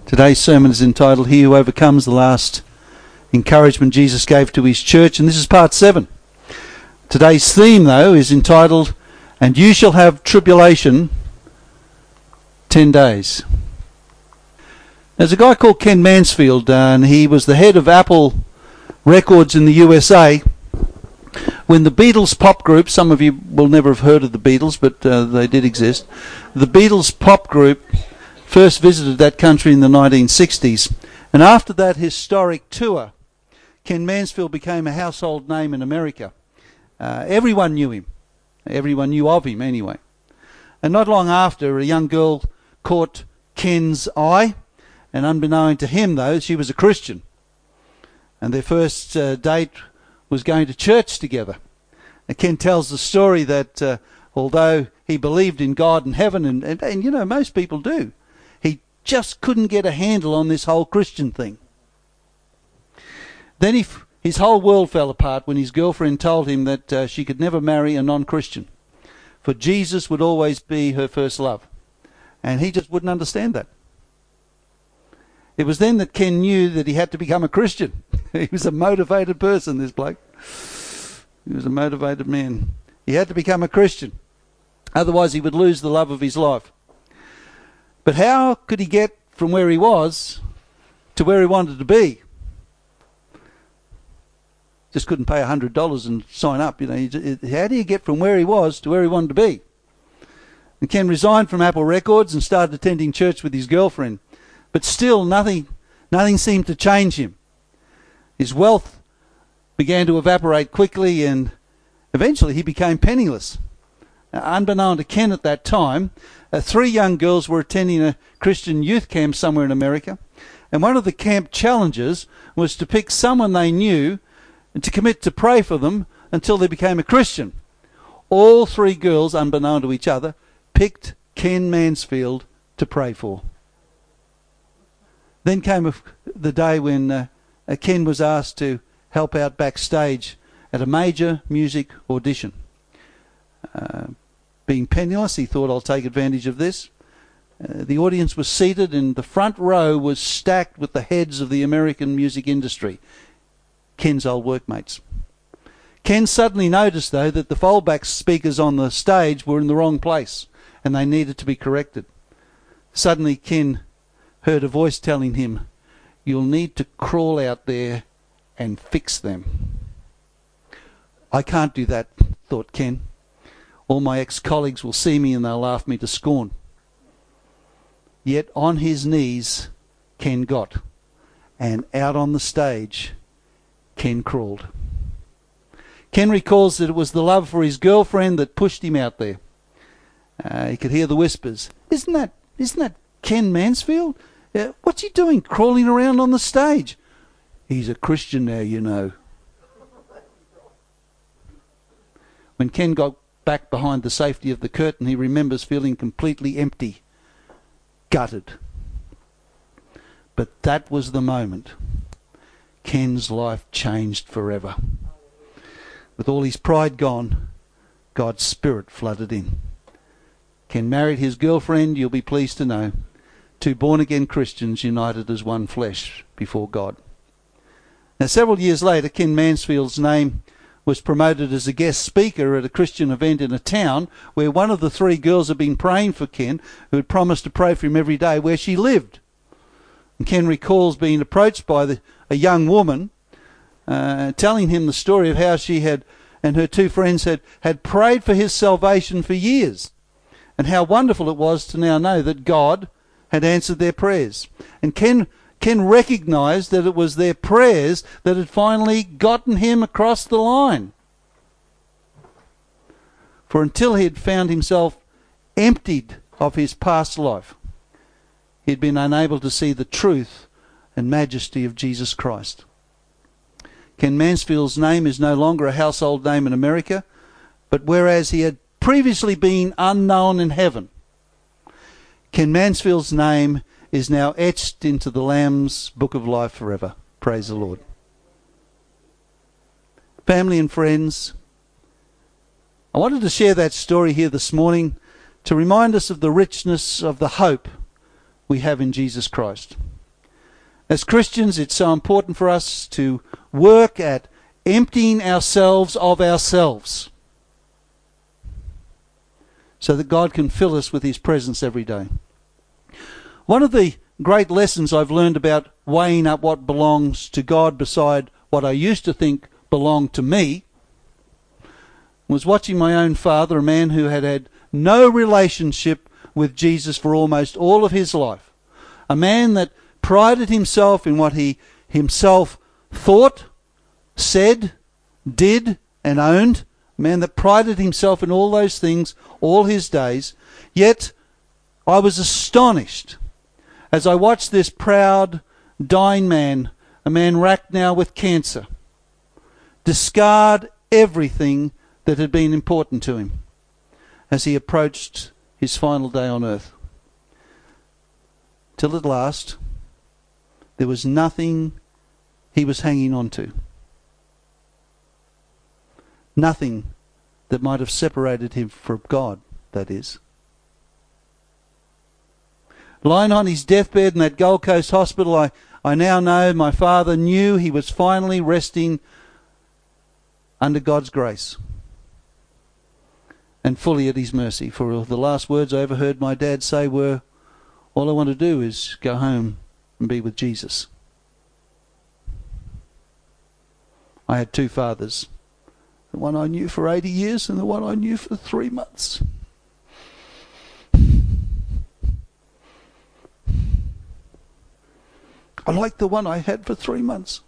Today's sermon is entitled, He Who Overcomes, the last encouragement Jesus gave to his church, and this is part 7. Today's theme, though, is entitled, And You Shall Have Tribulation 10 Days. There's a guy called Ken Mansfield, and he was the head of Apple Records in the USA. When the Beatles pop group, some of you will never have heard of the Beatles, but they did exist. The Beatles pop group first visited that country in the 1960s. And after that historic tour, Ken Mansfield became a household name in America. Everyone knew him. Everyone knew of him anyway. And not long after, a young girl caught Ken's eye. And unbeknown to him, though, she was a Christian. And their first date was going to church together. And Ken tells the story that although he believed in God and heaven, and you know, most people do, he just couldn't get a handle on this whole Christian thing. Then his whole world fell apart when his girlfriend told him that she could never marry a non-Christian, for Jesus would always be her first love. And he just wouldn't understand that. It was then that Ken knew that he had to become a Christian. He was a motivated person, this bloke. He was a motivated man. He had to become a Christian. Otherwise he would lose the love of his life. But how could he get from where he was to where he wanted to be? Just couldn't pay $100 and sign up. You know, how do you get from where he was to where he wanted to be? And Ken resigned from Apple Records and started attending church with his girlfriend. But still, nothing seemed to change him. His wealth began to evaporate quickly, and eventually he became penniless. Unbeknown to Ken at that time, 3 young girls were attending a Christian youth camp somewhere in America, and one of the camp challenges was to pick someone they knew and to commit to pray for them until they became a Christian. All 3 girls, unbeknown to each other, picked Ken Mansfield to pray for. Then came the day when Ken was asked to help out backstage at a major music audition. Being penniless, he thought, I'll take advantage of this. The audience was seated, and the front row was stacked with the heads of the American music industry, Ken's old workmates. Ken suddenly noticed, though, that the foldback speakers on the stage were in the wrong place, and they needed to be corrected. Suddenly Ken heard a voice telling him, you'll need to crawl out there and fix them. I can't do that, thought Ken. All my ex-colleagues will see me and they'll laugh me to scorn. Yet on his knees Ken got, and out on the stage Ken crawled. Ken recalls that it was the love for his girlfriend that pushed him out there. He could hear the whispers. Isn't that Ken Mansfield? What's he doing crawling around on the stage? He's a Christian now, you know. When Ken got back behind the safety of the curtain, he remembers feeling completely empty, gutted. But that was the moment Ken's life changed forever. With all his pride gone, God's Spirit flooded in. Ken married his girlfriend, you'll be pleased to know. 2 born-again Christians united as one flesh before God. Now, several years later, Ken Mansfield's name was promoted as a guest speaker at a Christian event in a town where one of the 3 girls had been praying for Ken, who had promised to pray for him every day, where she lived. And Ken recalls being approached by a young woman, telling him the story of how she had and her 2 friends had prayed for his salvation for years, and how wonderful it was to now know that God had answered their prayers. And Ken recognized that it was their prayers that had finally gotten him across the line. For until he had found himself emptied of his past life, he had been unable to see the truth and majesty of Jesus Christ. Ken Mansfield's name is no longer a household name in America, but whereas he had previously been unknown in heaven, Ken Mansfield's name is now etched into the Lamb's Book of Life forever. Praise the Lord. Family and friends, I wanted to share that story here this morning to remind us of the richness of the hope we have in Jesus Christ. As Christians, it's so important for us to work at emptying ourselves of ourselves so that God can fill us with His presence every day. One of the great lessons I've learned about weighing up what belongs to God beside what I used to think belonged to me was watching my own father, a man who had had no relationship with Jesus for almost all of his life. A man that prided himself in what he himself thought, said, did, and owned. A man that prided himself in all those things all his days. Yet I was astonished as I watched this proud, dying man, a man racked now with cancer, discard everything that had been important to him as he approached his final day on earth. Till at last, there was nothing he was hanging on to. Nothing that might have separated him from God, that is. Lying on his deathbed in that Gold Coast hospital, I now know my father knew he was finally resting under God's grace and fully at His mercy. For the last words I ever heard my dad say were, all I want to do is go home and be with Jesus. I had two fathers. The one I knew for 80 years and the one I knew for 3 months. I liked the one I had for 3 months.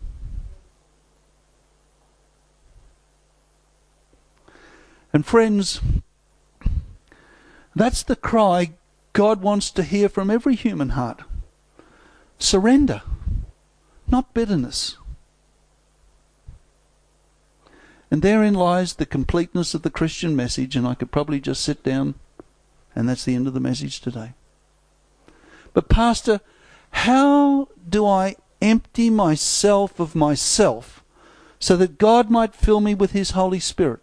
And friends, that's the cry God wants to hear from every human heart. Surrender, not bitterness. And therein lies the completeness of the Christian message, and I could probably just sit down and that's the end of the message today. But Pastor, how do I empty myself of myself so that God might fill me with His Holy Spirit?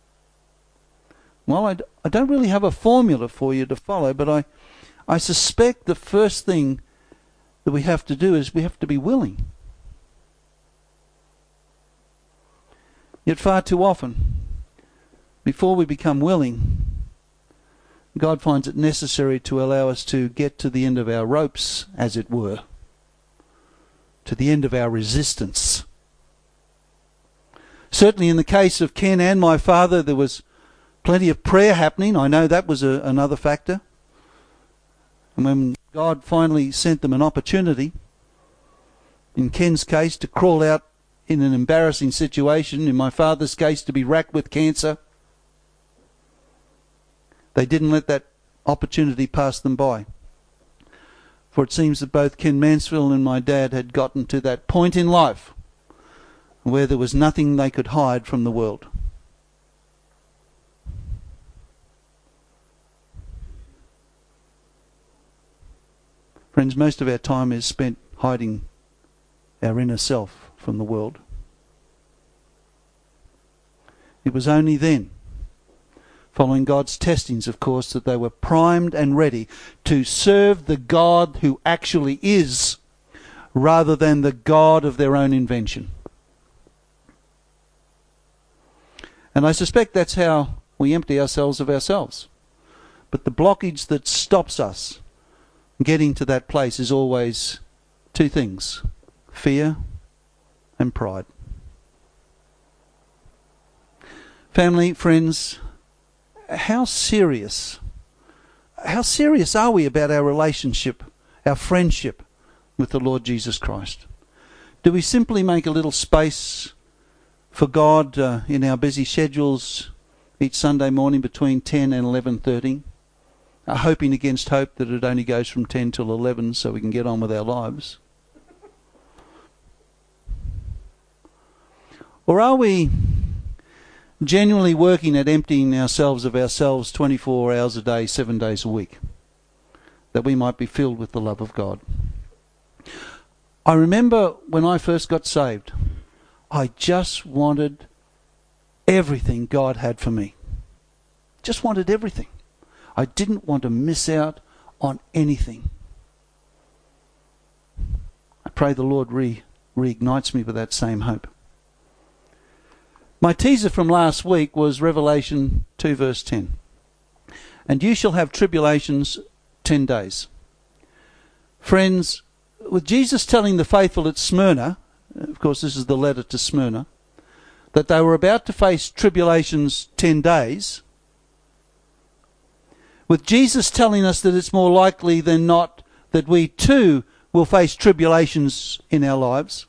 Well, I don't really have a formula for you to follow, but I suspect the first thing that we have to do is we have to be willing. Yet far too often, before we become willing, God finds it necessary to allow us to get to the end of our ropes, as it were, to the end of our resistance. Certainly in the case of Ken and my father, there was plenty of prayer happening. I know that was another factor. And when God finally sent them an opportunity, in Ken's case, to crawl out in an embarrassing situation, in my father's case, to be racked with cancer, they didn't let that opportunity pass them by. For it seems that both Ken Mansfield and my dad had gotten to that point in life where there was nothing they could hide from the world. Friends, most of our time is spent hiding our inner self from the world. It was only then, following God's testings, of course, that they were primed and ready to serve the God who actually is, rather than the God of their own invention. And I suspect that's how we empty ourselves of ourselves. But the blockage that stops us getting to that place is always two things: fear and pride. Family, friends, how serious are we about our relationship, our friendship with the Lord Jesus Christ? Do we simply make a little space for God in our busy schedules each Sunday morning between 10 and 11:30, hoping against hope that it only goes from 10 till 11 so we can get on with our lives? Or are we genuinely working at emptying ourselves of ourselves 24 hours a day, 7 days a week, that we might be filled with the love of God? I remember when I first got saved, I just wanted everything God had for me. Just wanted everything. I didn't want to miss out on anything. I pray the Lord reignites me with that same hope. My teaser from last week was Revelation 2 verse 10. And you shall have tribulations 10 days. Friends, with Jesus telling the faithful at Smyrna, of course this is the letter to Smyrna, that they were about to face tribulations 10 days, with Jesus telling us that it's more likely than not that we too will face tribulations in our lives,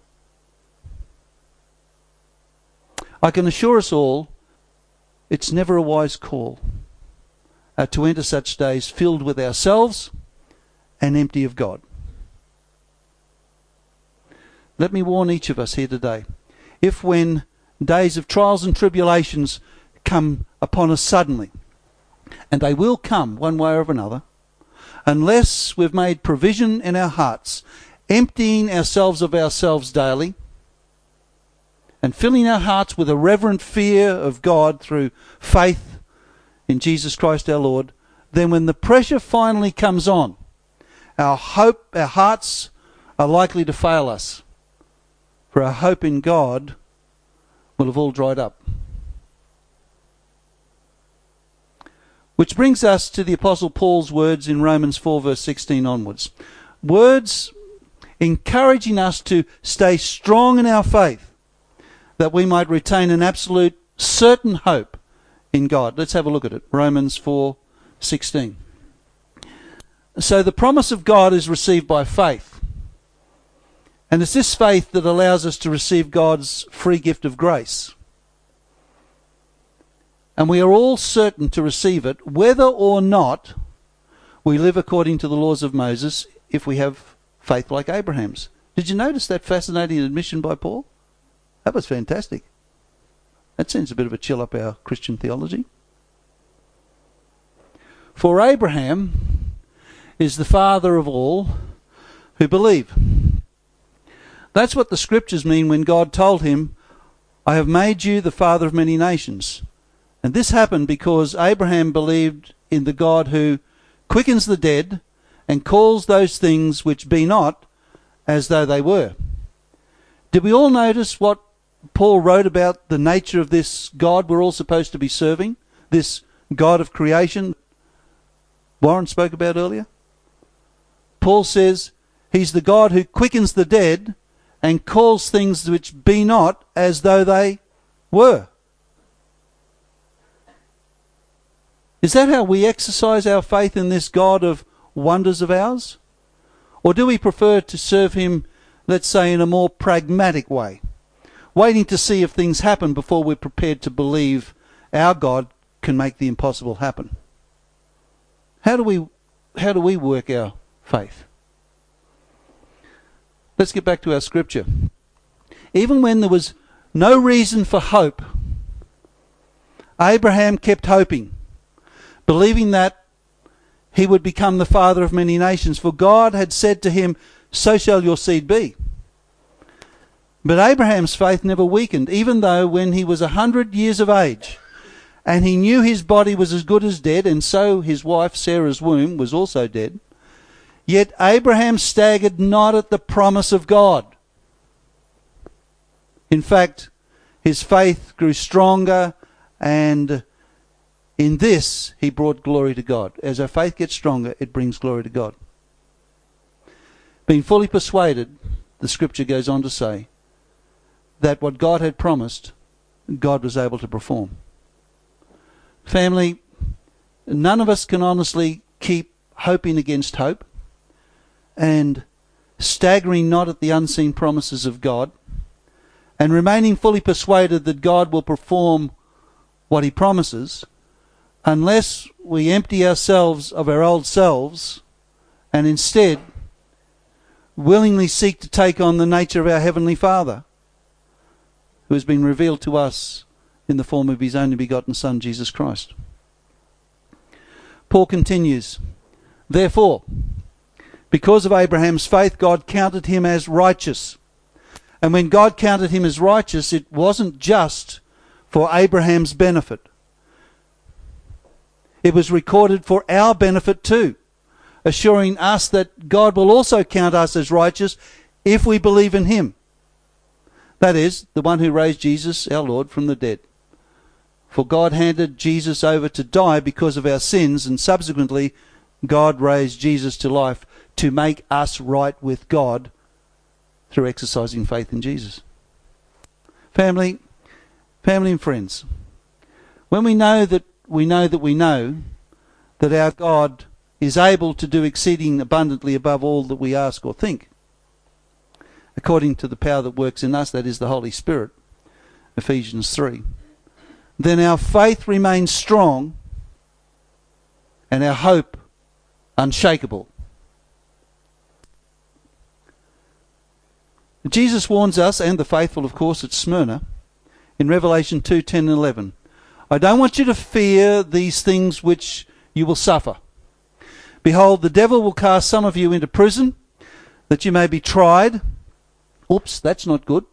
I can assure us all it's never a wise call to enter such days filled with ourselves and empty of God. Let me warn each of us here today, if when days of trials and tribulations come upon us suddenly, and they will come one way or another, unless we've made provision in our hearts, emptying ourselves of ourselves daily, and filling our hearts with a reverent fear of God through faith in Jesus Christ our Lord, then when the pressure finally comes on, our hearts are likely to fail us. For our hope in God will have all dried up. Which brings us to the Apostle Paul's words in Romans 4 verse 16 onwards. Words encouraging us to stay strong in our faith, that we might retain an absolute certain hope in God. Let's have a look at it. Romans 4:16. So the promise of God is received by faith. And it's this faith that allows us to receive God's free gift of grace. And we are all certain to receive it, whether or not we live according to the laws of Moses, if we have faith like Abraham's. Did you notice that fascinating admission by Paul? That was fantastic. That sends a bit of a chill up our Christian theology. For Abraham is the father of all who believe. That's what the scriptures mean when God told him, I have made you the father of many nations. And this happened because Abraham believed in the God who quickens the dead and calls those things which be not as though they were. Did we all notice what Paul wrote about the nature of this God we're all supposed to be serving? This God of creation Warren spoke about earlier? Paul says he's the God who quickens the dead and calls things which be not as though they were. Is that how we exercise our faith in this God of wonders of ours? Or do we prefer to serve him, let's say, in a more pragmatic way, waiting to see if things happen before we're prepared to believe our God can make the impossible happen? How do we work our faith? Let's get back to our scripture. Even when there was no reason for hope, Abraham kept hoping, believing that he would become the father of many nations, for God had said to him, so shall your seed be. But Abraham's faith never weakened, even though when he was 100 years of age, and he knew his body was as good as dead, and so his wife Sarah's womb was also dead, yet Abraham staggered not at the promise of God. In fact, his faith grew stronger, and in this he brought glory to God. As our faith gets stronger, it brings glory to God. Being fully persuaded, the scripture goes on to say, that what God had promised, God was able to perform. Family, none of us can honestly keep hoping against hope and staggering not at the unseen promises of God and remaining fully persuaded that God will perform what he promises unless we empty ourselves of our old selves and instead willingly seek to take on the nature of our Heavenly Father, who has been revealed to us in the form of his only begotten Son, Jesus Christ. Paul continues, therefore, because of Abraham's faith, God counted him as righteous. And when God counted him as righteous, it wasn't just for Abraham's benefit. It was recorded for our benefit too, assuring us that God will also count us as righteous if we believe in him. That is, the one who raised Jesus, our Lord, from the dead. For God handed Jesus over to die because of our sins, and subsequently God raised Jesus to life to make us right with God through exercising faith in Jesus. Family and friends, when we know that our God is able to do exceeding abundantly above all that we ask or think, according to the power that works in us, that is the Holy Spirit, Ephesians 3, then our faith remains strong and our hope unshakable. Jesus warns us, and the faithful, of course, at Smyrna, in Revelation 2:10 and 11. I don't want you to fear these things which you will suffer. Behold, the devil will cast some of you into prison, that you may be tried. Oops, that's not good.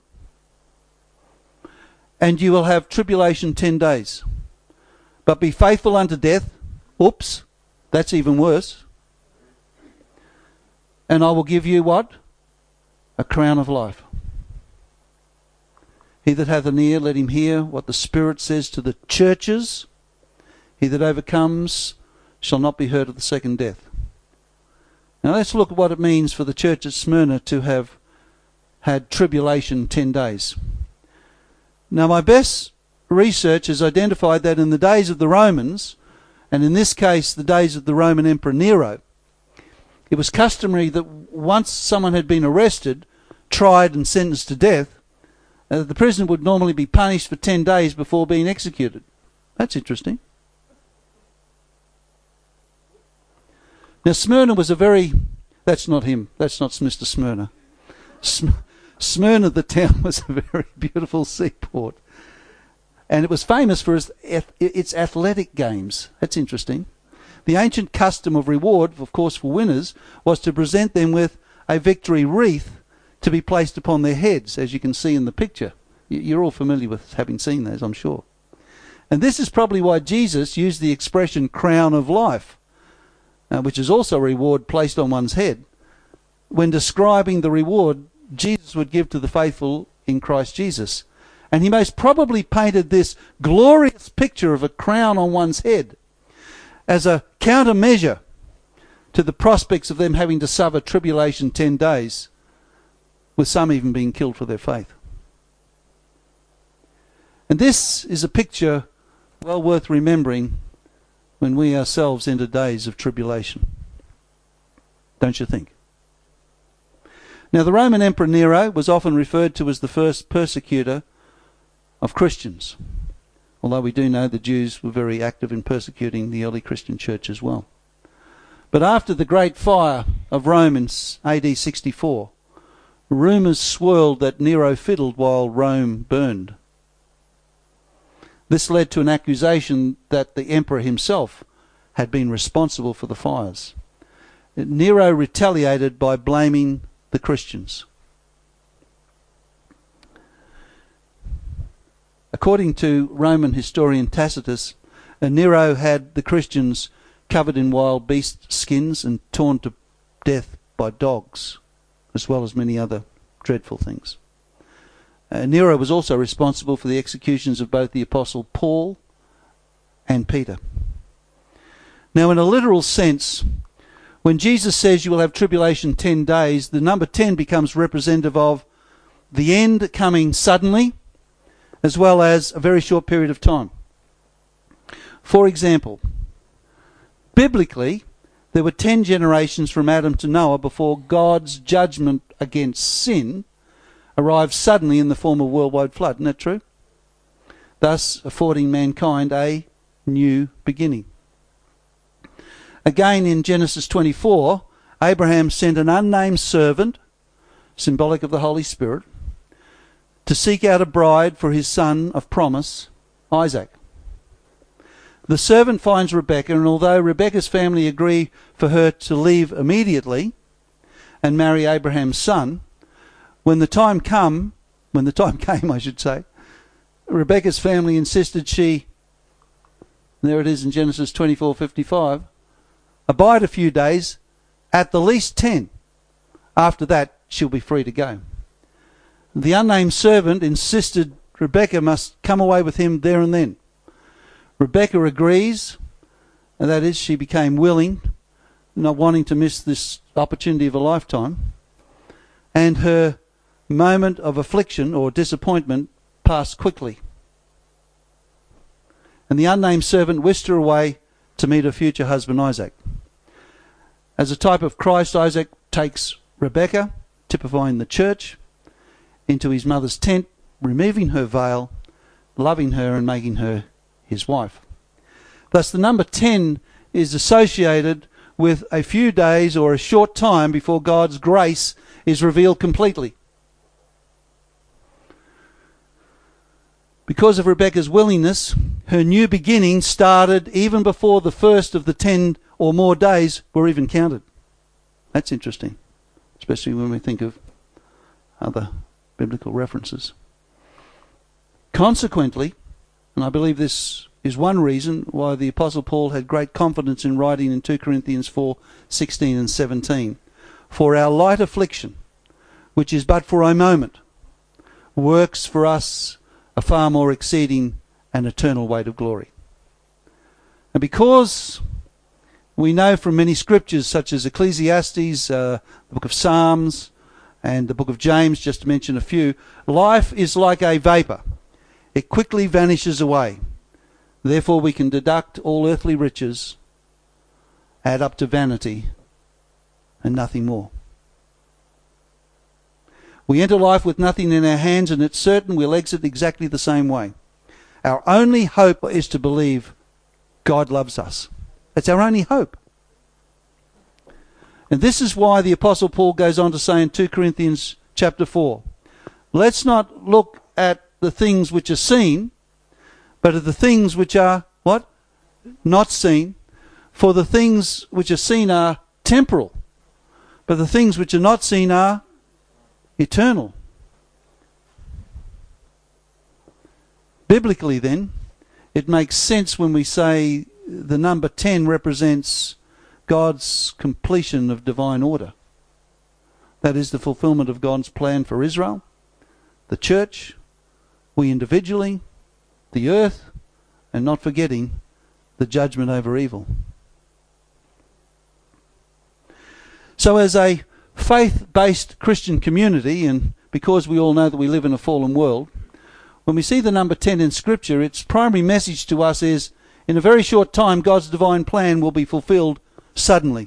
And you will have tribulation 10 days. But be faithful unto death. Oops, that's even worse. And I will give you what? A crown of life. He that hath an ear, let him hear what the Spirit says to the churches. He that overcomes shall not be hurt of the second death. Now let's look at what it means for the church at Smyrna to have had tribulation 10 days. Now my best research has identified that in the days of the Romans, and in this case the days of the Roman Emperor Nero, it was customary that once someone had been arrested, tried and sentenced to death, the prisoner would normally be punished for 10 days before being executed. That's interesting. Now Smyrna was that's not him, that's not Mr. Smyrna. Smyrna, the town, was a very beautiful seaport. And it was famous for its athletic games. That's interesting. The ancient custom of reward, of course, for winners, was to present them with a victory wreath to be placed upon their heads, as you can see in the picture. You're all familiar with having seen those, I'm sure. And this is probably why Jesus used the expression crown of life, which is also a reward placed on one's head. When describing the reward Jesus would give to the faithful in Christ Jesus. And he most probably painted this glorious picture of a crown on one's head as a countermeasure to the prospects of them having to suffer tribulation 10 days, with some even being killed for their faith. And this is a picture well worth remembering when we ourselves enter days of tribulation. Don't you think? Now, the Roman Emperor Nero was often referred to as the first persecutor of Christians, although we do know the Jews were very active in persecuting the early Christian church as well. But after the great fire of Rome in AD 64, rumours swirled that Nero fiddled while Rome burned. This led to an accusation that the emperor himself had been responsible for the fires. Nero retaliated by blaming the Christians. According to Roman historian Tacitus, Nero had the Christians covered in wild beast skins and torn to death by dogs, as well as many other dreadful things. Nero was also responsible for the executions of both the Apostle Paul and Peter. Now, in a literal sense, when Jesus says you will have tribulation 10 days, the number 10 becomes representative of the end coming suddenly, as well as a very short period of time. For example, biblically, there were 10 generations from Adam to Noah before God's judgment against sin arrived suddenly in the form of a worldwide flood. Isn't that true? Thus affording mankind a new beginning. Again, in Genesis 24, Abraham sent an unnamed servant, symbolic of the Holy Spirit, to seek out a bride for his son of promise, Isaac. The servant finds Rebekah, and although Rebekah's family agree for her to leave immediately and marry Abraham's son, when the time came, I should say, Rebekah's family insisted she, there it is in Genesis 24:55, abide a few days, at the least 10. After that, she'll be free to go. The unnamed servant insisted Rebekah must come away with him there and then. Rebekah agrees, and that is, she became willing, not wanting to miss this opportunity of a lifetime. And her moment of affliction or disappointment passed quickly. And the unnamed servant whisked her away to meet her future husband Isaac. As a type of Christ, Isaac takes Rebekah, typifying the church, into his mother's tent, removing her veil, loving her and making her his wife. Thus the number 10 is associated with a few days or a short time before God's grace is revealed completely. Because of Rebekah's willingness, her new beginning started even before the first of the 10 or more days were even counted. That's interesting, especially when we think of other biblical references. Consequently, and I believe this is one reason why the Apostle Paul had great confidence in writing in 2 Corinthians 4:16 and 17, "For our light affliction, which is but for a moment, works for us a far more exceeding and eternal weight of glory." And because we know from many scriptures such as Ecclesiastes, the book of Psalms, and the book of James, just to mention a few, life is like a vapour. It quickly vanishes away. Therefore we can deduct all earthly riches, add up to vanity, and nothing more. We enter life with nothing in our hands, and it's certain we'll exit exactly the same way. Our only hope is to believe God loves us. It's our only hope. And this is why the Apostle Paul goes on to say in 2 Corinthians chapter 4, let's not look at the things which are seen, but at the things which are, what? Not seen. For the things which are seen are temporal, but the things which are not seen are eternal. Biblically then, it makes sense when we say the number 10 represents God's completion of divine order. That is the fulfillment of God's plan for Israel, the church, we individually, the earth, and not forgetting the judgment over evil. So as a faith-based Christian community, and because we all know that we live in a fallen world, when we see the number 10 in Scripture, its primary message to us is, in a very short time, God's divine plan will be fulfilled suddenly.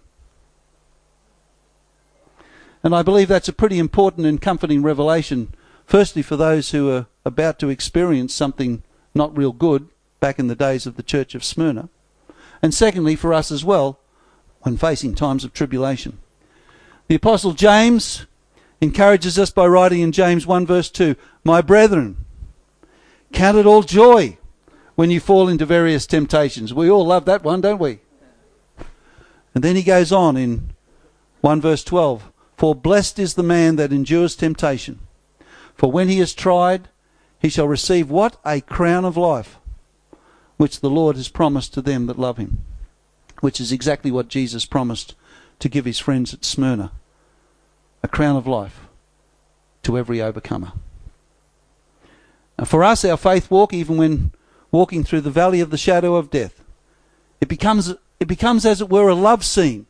And I believe that's a pretty important and comforting revelation, firstly for those who are about to experience something not real good back in the days of the church of Smyrna, and secondly for us as well when facing times of tribulation. The Apostle James encourages us by writing in James 1 verse 2, "My brethren, count it all joy when you fall into various temptations." We all love that one, don't we? And then he goes on in 1 verse 12, "For blessed is the man that endures temptation. For when he is tried, he shall receive" what? "A crown of life, which the Lord has promised to them that love him." Which is exactly what Jesus promised to give his friends at Smyrna. A crown of life to every overcomer. Now for us, our faith walk, even when walking through the valley of the shadow of death, it becomes as it were a love scene.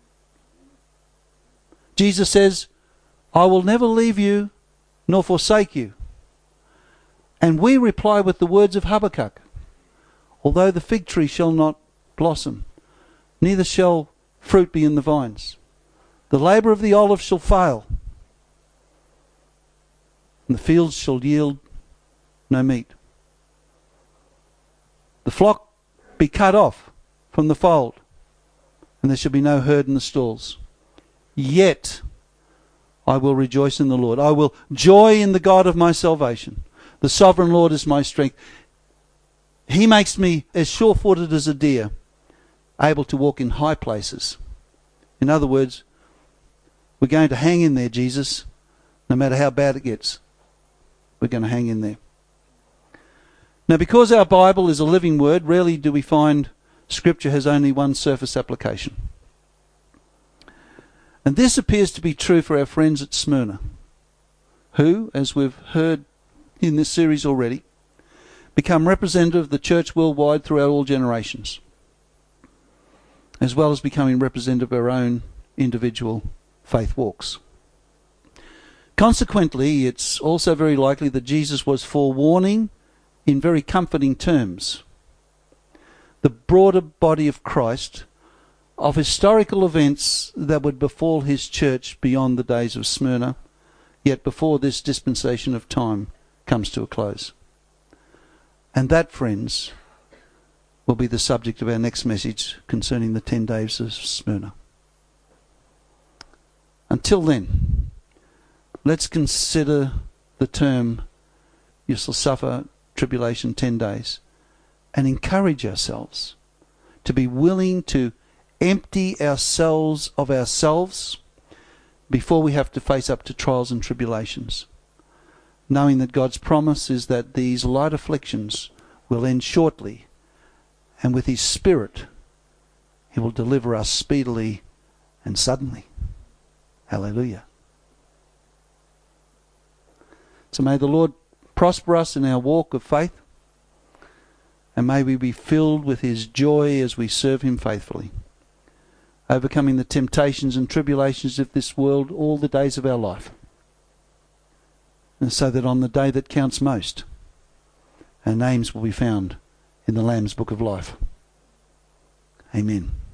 Jesus says, "I will never leave you nor forsake you." And we reply with the words of Habakkuk, "Although the fig tree shall not blossom, neither shall fruit be in the vines, the labour of the olive shall fail, and the fields shall yield no meat. The flock be cut off from the fold, and there shall be no herd in the stalls. Yet I will rejoice in the Lord. I will joy in the God of my salvation. The sovereign Lord is my strength. He makes me as sure-footed as a deer, able to walk in high places." In other words, we're going to hang in there, Jesus, no matter how bad it gets. We're going to hang in there. Now, because our Bible is a living word, rarely do we find Scripture has only one surface application. And this appears to be true for our friends at Smyrna, who, as we've heard in this series already, become representative of the church worldwide throughout all generations, as well as becoming representative of our own individual faith walks. Consequently, it's also very likely that Jesus was forewarning in very comforting terms the broader body of Christ of historical events that would befall his church beyond the days of Smyrna, yet before this dispensation of time comes to a close. And that, friends, will be the subject of our next message concerning the 10 days of Smyrna. Until then, let's consider the term, you shall suffer tribulation 10 days, and encourage ourselves to be willing to empty ourselves of ourselves before we have to face up to trials and tribulations, knowing that God's promise is that these light afflictions will end shortly, and with his Spirit he will deliver us speedily and suddenly. Hallelujah. So may the Lord prosper us in our walk of faith, and may we be filled with his joy as we serve him faithfully, overcoming the temptations and tribulations of this world all the days of our life, and so that on the day that counts most, our names will be found in the Lamb's Book of Life. Amen.